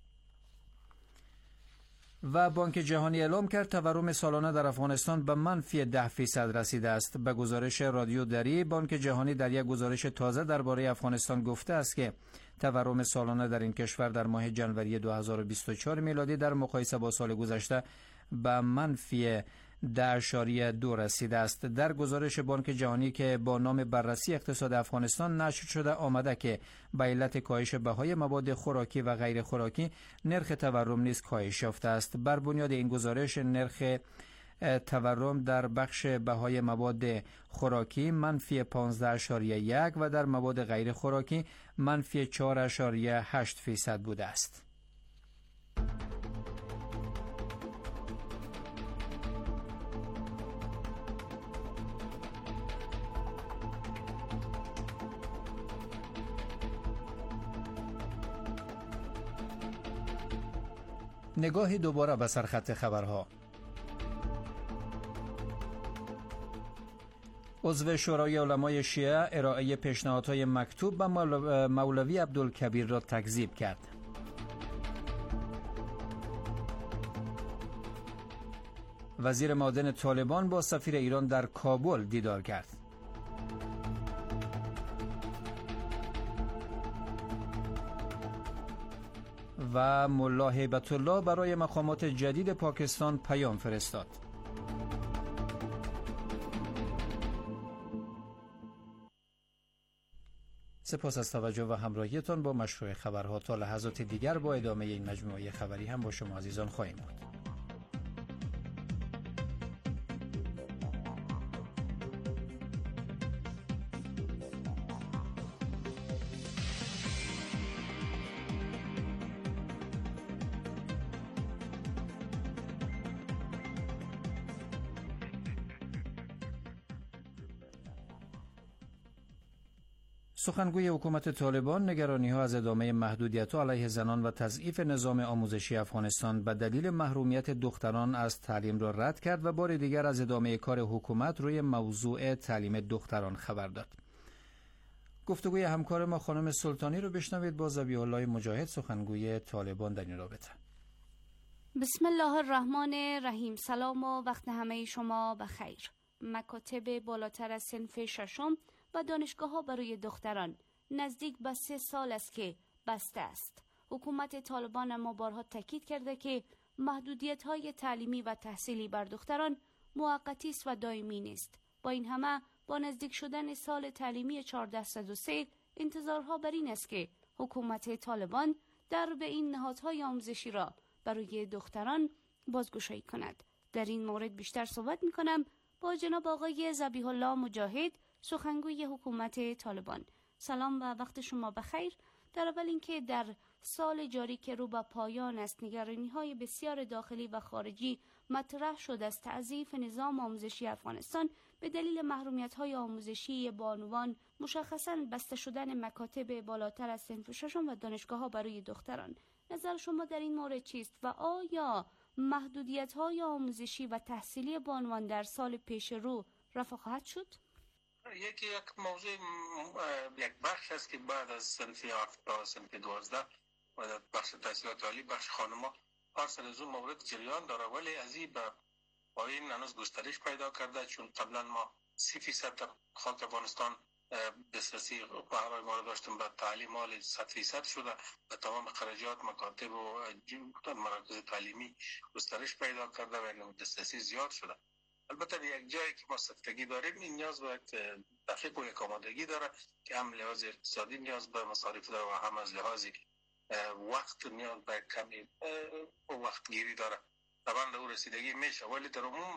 و بانک جهانی اعلام کرد تورم سالانه در افغانستان به منفی ده فیصد رسیده است. به گزارش رادیو دری، بانک جهانی در یک گزارش تازه درباره افغانستان گفته است که تورم سالانه در این کشور در ماه ژانویه دو هزار و بیست و چهار میلادی در مقایسه با سال گذشته به منفی ده اشاریه دو رسیده است. در گزارش بانک جهانی که با نام بررسی اقتصاد افغانستان نشر شده آمده که به علت کاهش بهای مواد خوراکی و غیر خوراکی نرخ تورم نیز کاهش یافته است. بر بنیاد این گزارش نرخ تورم در بخش بهای مواد خوراکی منفی پانزده اشاریه یک و در مواد غیر خوراکی منفی چهار اشاریه هشت فیصد بوده است. نگاهی دوباره به سرخط خبرها. عضو شورای علمای شیعه ارائه پیشنهادهای مکتوب به مولوی عبدالکبیر را تکذیب کرد. وزیر معدن طالبان با سفیر ایران در کابل دیدار کرد. و ملا هیبت الله برای مقامات جدید پاکستان پیام فرستاد. سپاس از توجه و همراهیتان با مشروع خبرها. تا لحظات دیگر با ادامه این مجموعه خبری هم با شما عزیزان خواهیم بود. سخنگوی حکومت طالبان نگرانی‌ها از ادامه محدودیت‌ها علیه زنان و تضعیف نظام آموزشی افغانستان به دلیل محرومیت دختران از تعلیم را رد کرد و بار دیگر از ادامه کار حکومت روی موضوع تعلیم دختران خبر داد. گفتگوی همکار ما خانم سلطانی رو بشنوید با ذبیح الله مجاهد، سخنگوی طالبان در این رابطه. بسم الله الرحمن الرحیم. سلام و وقت همه شما بخیر. مکاتب بالاتر از صنف ششم و دانشگاه‌ها برای دختران نزدیک به سه سال است که بسته است. حکومت طالبان اما بارها تاکید کرده که محدودیت‌های تعلیمی و تحصیلی بر دختران موقتی است و دائمی نیست. با این همه با نزدیک شدن سال تعلیمی هزار و چهارصد و سه انتظارها بر این است که حکومت طالبان در به این نهادهای آموزشی را برای دختران بازگشایی کند. در این مورد بیشتر صحبت می‌کنم با جناب آقای ذبیح الله مجاهد، سخنگوی حکومت طالبان. سلام و وقت شما بخیر. در اول اینکه در سال جاری که رو به پایان است، نگرانی‌های بسیار داخلی و خارجی مطرح شد از تضعیف نظام آموزشی افغانستان به دلیل محرومیت‌های آموزشی بانوان، مشخصاً بسته شدن مکاتب بالاتر از صنف ششم و دانشگاه‌ها برای دختران. نظر شما در این مورد چیست و آیا محدودیت‌های آموزشی و تحصیلی بانوان در سال پیش رو رفع خواهد شد؟ یکی یک موضوع یک بخش است که بعد از صنف هفت تا صنف دوازده و بخش تحصیلات عالی بخش خانما هر سال از اون مورد جریان داره، ولی از این به پایین هنوز گسترش پیدا کرده، چون قبلا ما سی فیصد خاک افغانستان دسترسی برای ما را داشتیم به تعلیم حال صد فیصد شده و تمام خرجات مکاتب و مراکز تعلیمی گسترش پیدا کرده و دسترسی زیاد شده. البته یک جایی که ما سفتگی داریم، این نیاز به تحقیق و یک آمادگی داره که هم لحاظ اقتصادی نیاز به مصارف داره و هم از لحاظ وقت نیاز به کمی وقت گیری داره. طبعا او رسیدگی میشه، ولی در عموم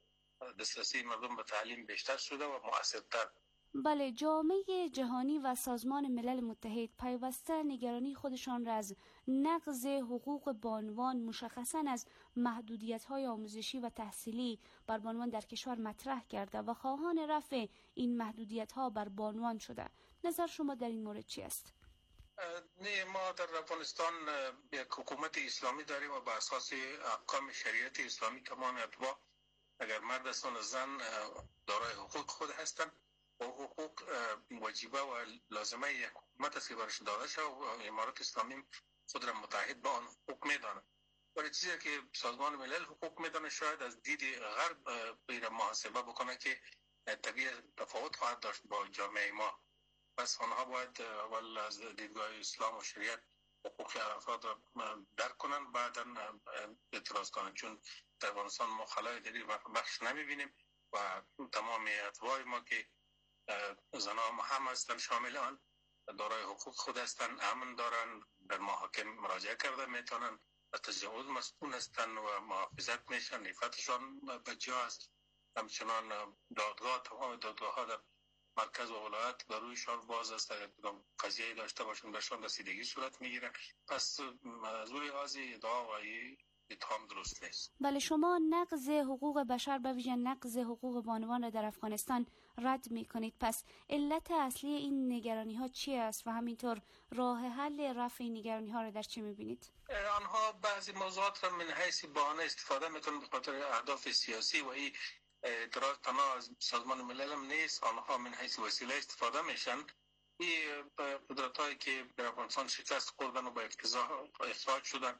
دسترسی مردم به تعلیم بیشتر شده و مؤثرتر. بله، جامعه جهانی و سازمان ملل متحد پیوسته نگرانی خودشان را از نقض حقوق بانوان، مشخصاً از محدودیت‌های آموزشی و تحصیلی بر بانوان در کشور مطرح کرده و خواهان رفع این محدودیت‌ها بر بانوان شده. نظر شما در این مورد چی است؟ نه، ما در افغانستان یک حکومت اسلامی داریم و بر اساس احکام شریعت اسلامی تمام اتباع اگر مرد هستند و زن دارای حقوق خود هستند و حقوق واجبه و لازمه یک حکومت است که برش داده شد و امارات اسلامی خود را متحد با آن حقوق میداند. ولی چیزی که سازمان ملل حقوق میدانه شاید از دید غرب غیر محاسبه بکنه که طبیعت تفاوت خواهد داشت با جامعه ما. پس آنها باید اول از دیدگاه اسلام و شریعت حقوق افراد را درک کنند، بعدا اعتراض کنند، چون در افغانستان ما خلای در این بخش نمیبینیم و تمام اتباع ما که زنها هم هستند شامل آن دارای حقوق خود هستند، امن دارند، در محاکم مراجعه کرده میتونند، از تجاوز مسئول هستند و محافظت میشن، عفتشان بجا است. همچنان دادگاه، تمام دادگاه ها در مرکز و ولایت بر رویشان باز است، اگر قضیه داشته باشند برشان رسیدگی صورت میگیره. پس از روی ازی ادعا و اتهام درست نیست. بله، شما نقض حقوق بشر به ویژه نقض حقوق بانوان را در افغانستان رد می کنید. پس علت اصلی این نگرانی ها چی است و همینطور راه حل رفع این نگرانی ها را در چه می بینید؟ آنها بعضی موضوعات را من حیث بهانه استفاده میکنند به خاطر اهداف سیاسی و این اعتراض تنها از سازمان ملل هم نیست، آنها من حیث وسیله استفاده میشن. این قدرت هایی که در افغانستان شکست خوردن و با افتضاح اخراج شدن،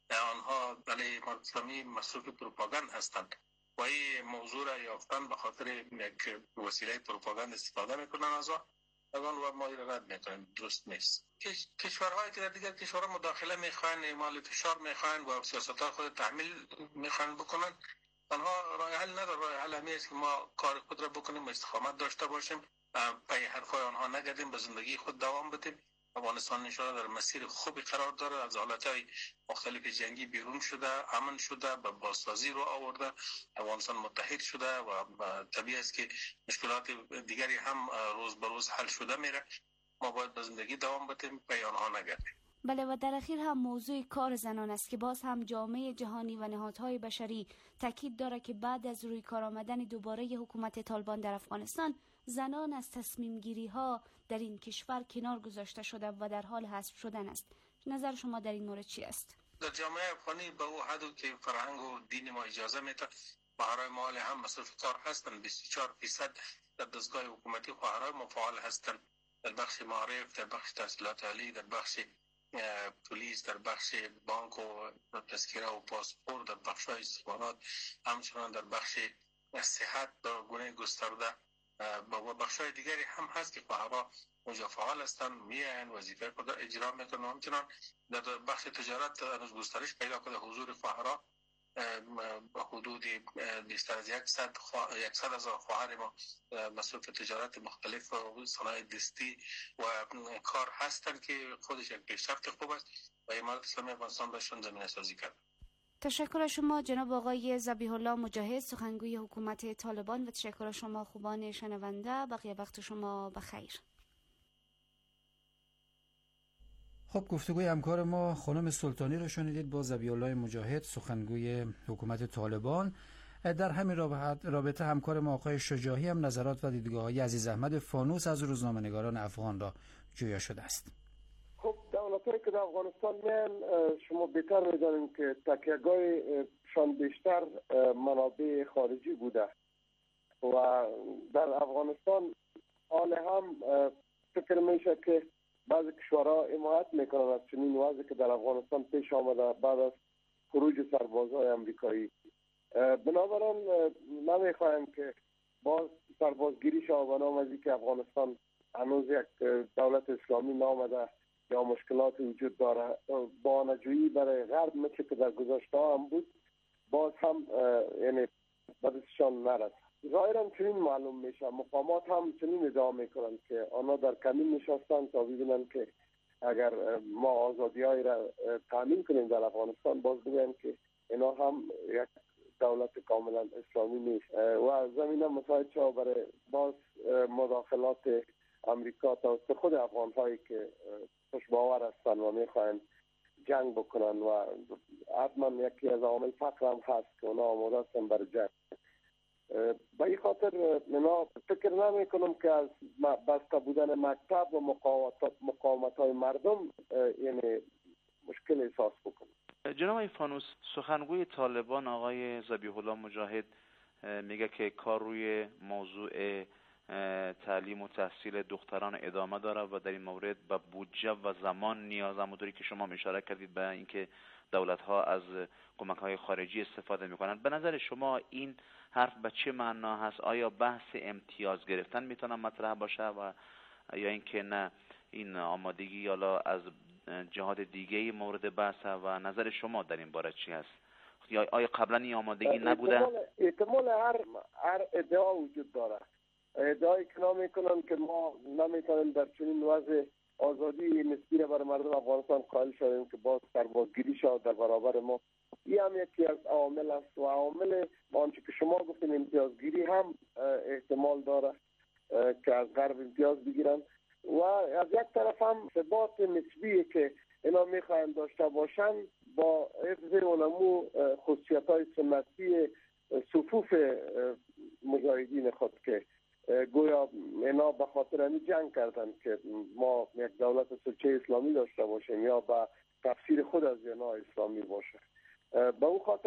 آنها علیه امارت اسلامی مصروف پروپاگاند هستند و این موضوع را یافتن به خاطر یک وسیله پروپاگاند استفاده میکنن از آن و ما را رد میکنیم. درست نیست. کشورهایی که در دیگر کشورها مداخله میخواین، اعمال فشار میخواین و سیاست‌ها خود تحمیل میخواین بکنن، آنها راه حل نداره. راه حل همی است که ما کار خود را بکنیم و استقامت داشته باشیم، پای حرفای آنها نگردیم، به زندگی خود دوام بدیم. افغانستان نشان در مسیر خوبی قرار داره، از حالتهای مختلف جنگی بیرون شده، امن شده، به بازسازی رو آورده، افغانستان متحد شده و طبیعی است که مشکلات دیگری هم روز به روز حل شده میره. ما باید به زندگی دوام بدیم، پای آنها نگردیم. بله، و در اخیر هم موضوع کار زنان است که باز هم جامعه جهانی و نهادهای بشری تاکید داره که بعد از روی کار آمدن دوباره حکومت طالبان در افغانستان، زنان از تصمیم گیری ها در این کشور کنار گذاشته شده و در حال حذف شدن است. نظر شما در این مورد چی است؟ در جامعه افغانی به او حدی که فرهنگ و دین ما اجازه میده، خواهرای ما هم مصروف کار هستند. بیست و چهار درصد در دستگاه حکومتی خواهرای ما فعال هستند، در بخش معارف، در بخش تحصیلات عالی، در بخش پلیس، در بخش بانک و تذکره و پاسپورت، در بخش های استخبارات، همچنان در بخش صحت به گونه گسترده و بخش های دیگری هم هست که خواهرها اونجا فعال هستن، میان وظیفه خود اجرا میکنن. همچنان در بخش تجارت هنوز گسترش پیدا کرده حضور خواهرها، حدود بیشتر از یکصد یکصد هزار خواهر ما مصروف تجارت مختلف و صنایع دستی و کار هستند که خودش یک پیشرفت خوب است و امارت اسلامی افغانستان بهشون زمینه سازی کرد. تشکر شما جناب آقای ذبیح الله مجاهد، سخنگوی حکومت طالبان، و تشکر شما خوبان شنونده. بقیه وقت شما بخیر. خب، گفتگوی همکار ما خانم سلطانی رو شنیدید با ذبیح الله مجاهد، سخنگوی حکومت طالبان. در همین رابطه همکار ما آقای شجاعی هم نظرات و دیدگاه‌های عزیز احمد فانوس از روزنامه‌نگاران افغان را جویا شده است. خب، دولت‌هایی که در افغانستان میان، شما بهتر می‌دانید که تکیه‌گاهشان بیشتر منابع خارجی بوده و در افغانستان حال هم فکر میشه که بعضی کشورها حمایت میکنن از چنین وضعی که در افغانستان پیش آمده بعد از خروج سربازهای امریکایی. بنابراین نمیخوایم که باز سربازگیری شود به نام از اینکه افغانستان هنوز یک دولت اسلامی نامده یا مشکلات وجود داره. بهانه‌جویی برای غرب مثل که در گذشته هم بود، باز هم یعنی بدشان نرسد. ظاهرا چنین معلوم میشه. مقامات هم چنین ادعا میکنند که آنها در کمین نشستند تا ببینند که اگر ما آزادی‌های را تامین کنیم در افغانستان، باز بگن که اینا هم یک دولت کاملا اسلامی نیست و زمینه مساعد شد برای باز مداخلات امریکا توسط خود افغان‌هایی که خوشباور هستند و میخواهند جنگ بکنن و حتما یکی از عوامل فقر هم هست که اونا آماده هستند برای جنگ. به این خاطر من فکر نمی کنم که از بسته بودن مکتب و مقاومت های مردم یعنی مشکل احساس بکنم. جناب آقای فانوس، سخنگوی طالبان آقای ذبیح الله مجاهد میگه که کار روی موضوع تعلیم و تحصیل دختران ادامه داره و در این مورد به بودجه و زمان نیاز، همونطوری که شما اشاره کردید به اینکه دولت ها از کمک های خارجی استفاده میکنن. به نظر شما این حرف به چه معنا هست؟ آیا بحث امتیاز گرفتن میتونه مطرح باشه و یا اینکه نه این آمادگی حالا از جهات دیگه مورد بحث و نظر شما در این باره چی هست؟ یا آیا قبلا این آمادگی نبوده؟ احتمال هر هر ادعا وجود داره. ادعایی که نمیکنن که ما نمیتونیم در چنین وضع آزادی نسبی را برای مردم افغانستان قائل شویم که باز سربازگیری شود در برابر ما. این هم یکی از عوامل است و عوامل آنچه که شما گفتین امتیازگیری هم احتمال داره که از غرب امتیاز بگیرن و از یک طرف هم ثبات نسبی که اینا میخواین داشته باشن با حفظ علمو خصوصیت‌های سنتی صفوف مجاهدین خود که گویا اینا به خاطر این جنگ کردن که ما یک دولت سلطه اسلامی داشته باشیم یا به تفسیر خود از اینا اسلامی باشه. به اون خاطر